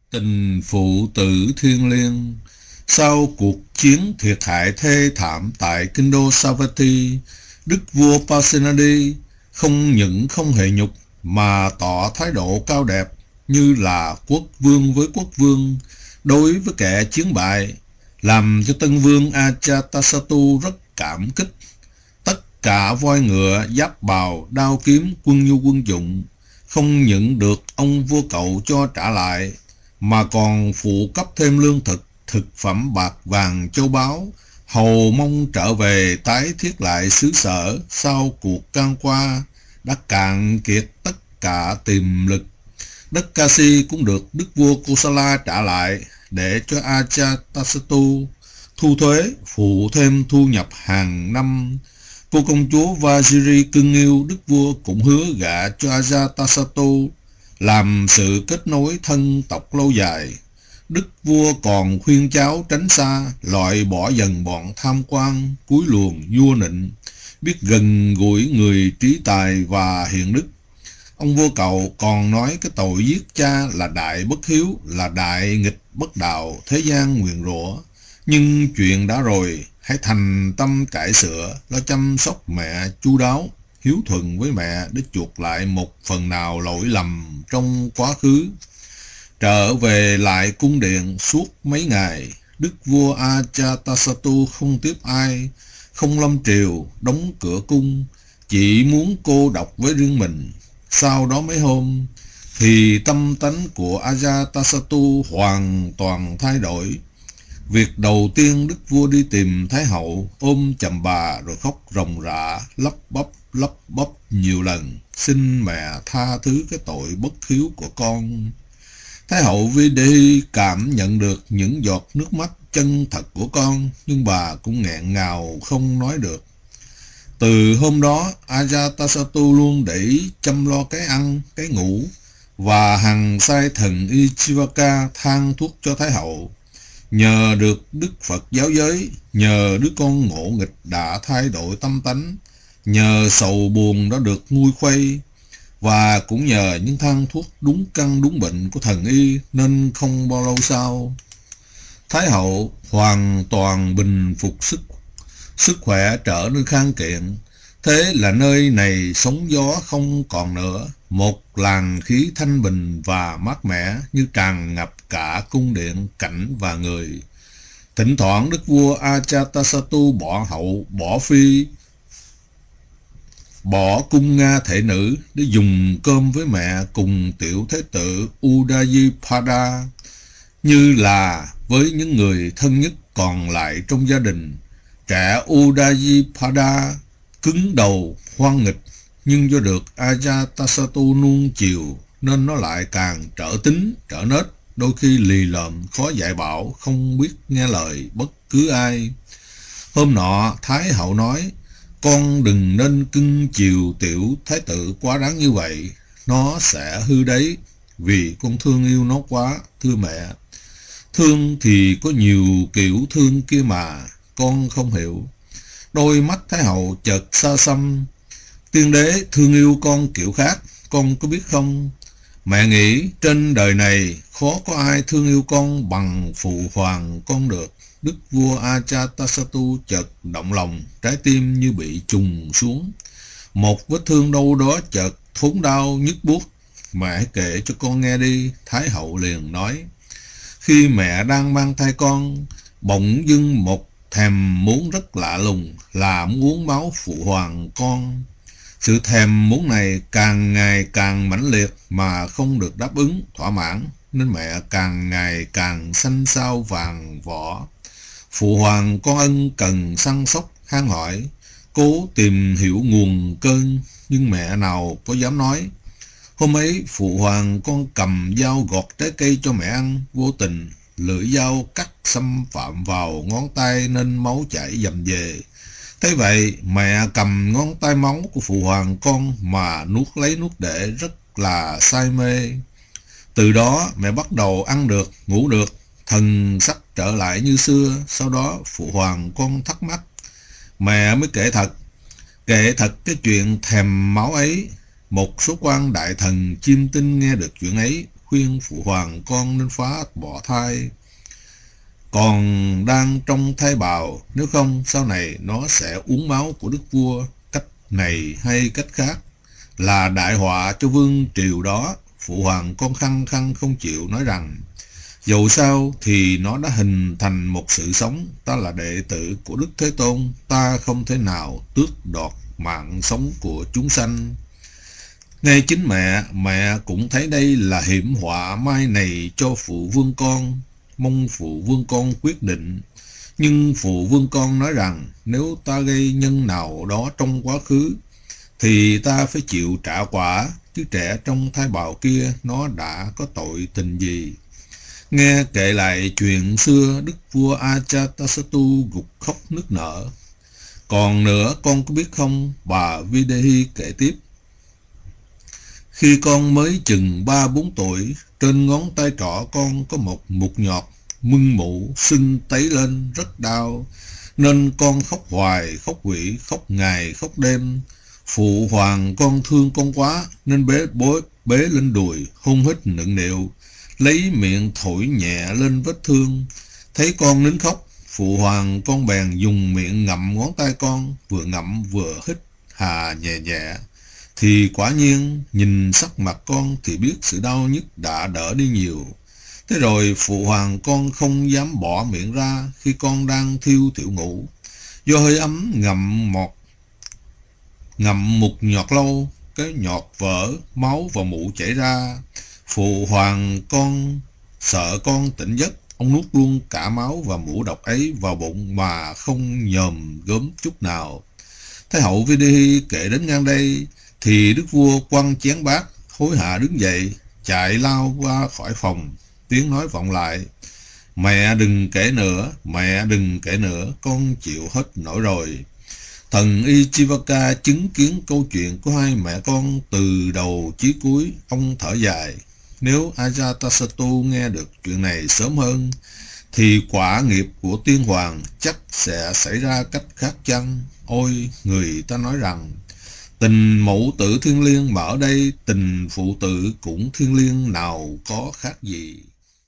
Tình phụ tử thiêng liêng. Sau cuộc chiến thiệt hại thê thảm tại kinh đô Savatthi, đức vua Pasenadi không những không hề nhục mà tỏ thái độ cao đẹp như là quốc vương với quốc vương đối với kẻ chiến bại, làm cho tân vương Ajatasattu rất cảm kích. Tất cả voi ngựa, giáp bào, đao kiếm, quân nhu quân dụng không những được ông vua cậu cho trả lại, mà còn phụ cấp thêm lương thực, thực phẩm, bạc vàng, châu báu, hầu mong trở về tái thiết lại xứ sở sau cuộc can qua đã cạn kiệt tất cả tiềm lực. Đất Kashi cũng được đức vua Kosala trả lại để cho Ajatasattu thu thuế, phụ thêm thu nhập hàng năm. Cô công chúa Vajiri cưng yêu đức vua cũng hứa gả cho Ajatasattu làm sự kết nối thân tộc lâu dài. Đức vua còn khuyên cháu tránh xa, loại bỏ dần bọn tham quan, cúi luồng vua nịnh, biết gần gũi người trí tài và hiền đức. Ông vua cậu còn nói cái tội giết cha là đại bất hiếu, là đại nghịch bất đạo, thế gian nguyền rủa. Nhưng chuyện đã rồi, hãy thành tâm cải sửa, lo chăm sóc mẹ chu đáo, hiếu thuận với mẹ để chuộc lại một phần nào lỗi lầm trong quá khứ. Trở về lại cung điện suốt mấy ngày, đức vua Ajatasattu không tiếp ai, không lâm triều, đóng cửa cung, chỉ muốn cô độc với riêng mình. Sau đó mấy hôm thì tâm tánh của Ajatasattu hoàn toàn thay đổi. Việc đầu tiên đức vua đi tìm Thái hậu, ôm chầm bà rồi khóc ròng rã, lắp bắp nhiều lần, xin mẹ tha thứ cái tội bất hiếu của con. Thái hậu Videhi cảm nhận được những giọt nước mắt chân thật của con, nhưng bà cũng nghẹn ngào không nói được. Từ hôm đó, Ajatasattu luôn để ý chăm lo cái ăn, cái ngủ, và hằng sai thần Ichivaka than thuốc cho Thái hậu. Nhờ được Đức Phật giáo giới, nhờ đứa con ngộ nghịch đã thay đổi tâm tánh, nhờ sầu buồn đã được nguôi khuây, và cũng nhờ những thang thuốc đúng căn đúng bệnh của thần y, nên không bao lâu sau, Thái hậu hoàn toàn bình phục, sức khỏe trở nên khang kiện. Thế là nơi này sóng gió không còn nữa, một làn khí thanh bình và mát mẻ như tràn ngập cả cung điện, cảnh và người. Thỉnh thoảng đức vua Ajatasattu bỏ hậu, bỏ phi, bỏ cung Nga thể nữ để dùng cơm với mẹ cùng tiểu thế tử Udayipada, như là với những người thân nhất còn lại trong gia đình. Trẻ Udayipada cứng đầu, hoang nghịch, nhưng do được Ajatasattu nuông chiều nên nó lại càng trở tính, trở nết, đôi khi lì lợm, khó dạy bảo, không biết nghe lời bất cứ ai. Hôm nọ Thái hậu nói, con đừng nên cưng chiều tiểu thái tử quá đáng như vậy, nó sẽ hư đấy, vì con thương yêu nó quá, thưa mẹ. Thương thì có nhiều kiểu thương kia mà, con không hiểu. Đôi mắt Thái hậu chợt xa xăm. Tiên đế thương yêu con kiểu khác, con có biết không? Mẹ nghĩ trên đời này khó có ai thương yêu con bằng phụ hoàng con được. Đức vua Ajatasattu chợt động lòng, trái tim như bị trùng xuống. Một vết thương đâu đó chợt thốn đau nhức buốt. Mẹ hãy kể cho con nghe đi, Thái hậu liền nói. Khi mẹ đang mang thai con, bỗng dưng một thèm muốn rất lạ lùng là muốn uống máu phụ hoàng con. Sự thèm muốn này càng ngày càng mãnh liệt mà không được đáp ứng thỏa mãn, nên mẹ càng ngày càng xanh xao vàng vỏ. Phụ hoàng con ân cần săn sóc han hỏi, cố tìm hiểu nguồn cơn, nhưng mẹ nào có dám nói. Hôm ấy phụ hoàng con cầm dao gọt trái cây cho mẹ ăn, vô tình lưỡi dao cắt xâm phạm vào ngón tay nên máu chảy dầm về. Thế vậy mẹ cầm ngón tay máu của phụ hoàng con mà nuốt lấy nuốt để, rất là say mê. Từ đó mẹ bắt đầu ăn được, ngủ được, thần sắc trở lại như xưa. Sau đó phụ hoàng con thắc mắc, mẹ mới kể thật cái chuyện thèm máu ấy. Một số quan đại thần chiêm tinh nghe được chuyện ấy, khuyên phụ hoàng con nên phá bỏ thai còn đang trong thai bào, nếu không sau này nó sẽ uống máu của đức vua. Cách này hay cách khác là đại họa cho vương triều đó. Phụ hoàng con khăng khăng không chịu, nói rằng dầu sao thì nó đã hình thành một sự sống. Ta là đệ tử của Đức Thế Tôn, ta không thể nào tước đoạt mạng sống của chúng sanh. Ngay chính mẹ cũng thấy đây là hiểm họa mai này cho phụ vương con, mong phụ vương con quyết định. Nhưng phụ vương con nói rằng nếu ta gây nhân nào đó trong quá khứ thì ta phải chịu trả quả, chứ trẻ trong thai bào kia nó đã có tội tình gì. Nghe kể lại chuyện xưa, đức vua Ajatasattu gục khóc nức nở. Còn nữa con có biết không, bà Videhi kể tiếp, khi con mới chừng 3-4 tuổi, trên ngón tay trỏ con có một mụn nhọt mưng mủ sưng tấy lên rất đau, nên con khóc hoài khóc quỷ, khóc ngày khóc đêm. Phụ hoàng con thương con quá nên bế lên đùi, hôn hít nựng nịu, lấy miệng thổi nhẹ lên vết thương. Thấy con nín khóc, phụ hoàng con bèn dùng miệng ngậm ngón tay con, vừa ngậm vừa hít hà nhẹ nhẹ. Thì quả nhiên nhìn sắc mặt con thì biết sự đau nhức đã đỡ đi nhiều. Thế rồi phụ hoàng con không dám bỏ miệng ra khi con đang thiêu thiểu ngủ, do hơi ấm ngậm một nhọt lâu, cái nhọt vỡ, máu và mủ chảy ra. Phụ hoàng con sợ con tỉnh giấc, ông nuốt luôn cả máu và mủ độc ấy vào bụng mà không nhòm gớm chút nào. Thái hậu Videhi kể đến ngang đây thì đức vua quăng chén bát, hối hả đứng dậy, chạy lao qua khỏi phòng. Tiếng nói vọng lại, mẹ đừng kể nữa, mẹ đừng kể nữa, con chịu hết nổi rồi. Thần Ichivaka chứng kiến câu chuyện của hai mẹ con từ đầu chí cuối. Ông thở dài, nếu Ajatasattu nghe được chuyện này sớm hơn thì quả nghiệp của tiên hoàng chắc sẽ xảy ra cách khác chăng. Ôi, người ta nói rằng tình mẫu tử thiêng liêng, mà ở đây tình phụ tử cũng thiêng liêng, nào có khác gì.